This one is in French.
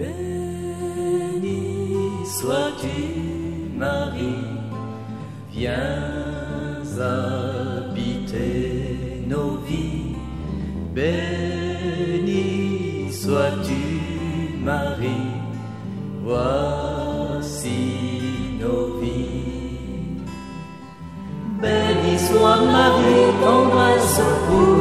Béni sois-tu, Marie, viens habiter nos vies. Béni sois-tu, Marie, voici nos vies. Béni soit Marie, ton grâce pour